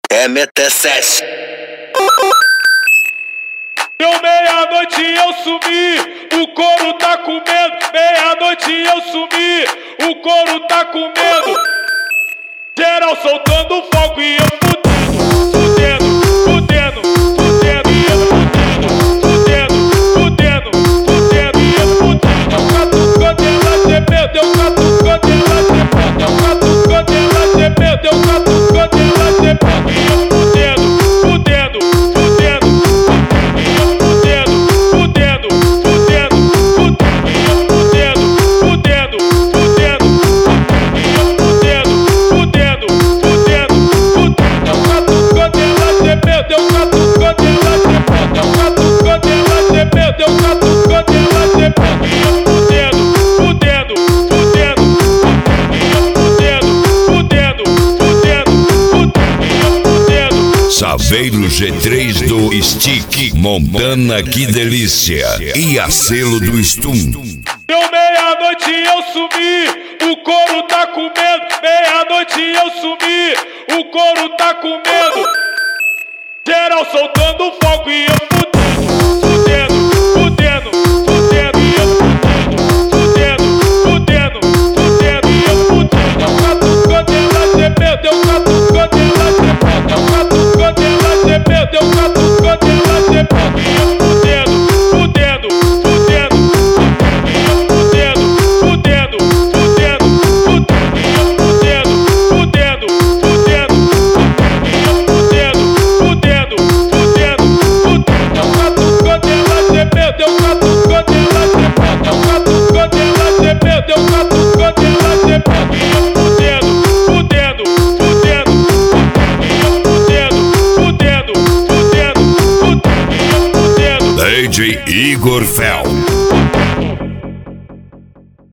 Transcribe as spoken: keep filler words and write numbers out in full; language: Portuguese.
M T sete. Deu meia-noite eu sumi, o couro tá comendo. Meia-noite eu sumi, o couro tá comendo. Geral soltando fogo e eu fudendo, fudendo, fudendo, fudendo e eu fudendo, fudendo, fudendo, fudendo e eu fudendo. Deu catucando ela gemeu, deu catucando ela gemeu, deu catucando ela gemeu, deu catucando ela gemeu e eu fudendo, fudendo, fudendo, fudendo e eu fudendo, fudendo, fudendo, fudendo e eu fudendo, fudendo, fudendo, fudendo e eu fudendo, fudendo, fudendo, fudendo. Deu catucando ela gemeu, deu catucando ela gemeu, deu catucando ela gemeu, deu catucando ela gemeu e eu fudendo, fudendo, fudendo, fudendo e eu fudendo, fudendo, fudendo, fudendo e eu fudendo. Saveiro G três do Stick, Montana, que delícia. E a selo do Stum. Deu meia-noite eu sumi, o couro tá comendo. Meia-noite eu sumi, o couro tá comendo. Geral soltando fogo e eu fudendo, fudendo, fudendo, fudendo e eu fudendo, fudendo, fudendo, fudendo e eu fudendo. Deu catucando ela gemeu, deu catucando ela gemeu, deu catucando ela gemeu, deu catucando ela gemeu e eu fudendo, fudendo, fudendo, fudendo e eu fudendo, fudendo, fudendo, fudendo e eu fudendo, fudendo, fudendo, fudendo e eu fudendo, fudendo, fudendo, fudendo. Deu catucando ela gemeu, deu catucando ela gemeu, deu catucando ela gemeu, deu catucando ela gemeu e eu fudendo, fudendo, fudendo, fudendo e eu fudendo, fudendo, fudendo, fudendo e eu fudendo. D J Igor Fel.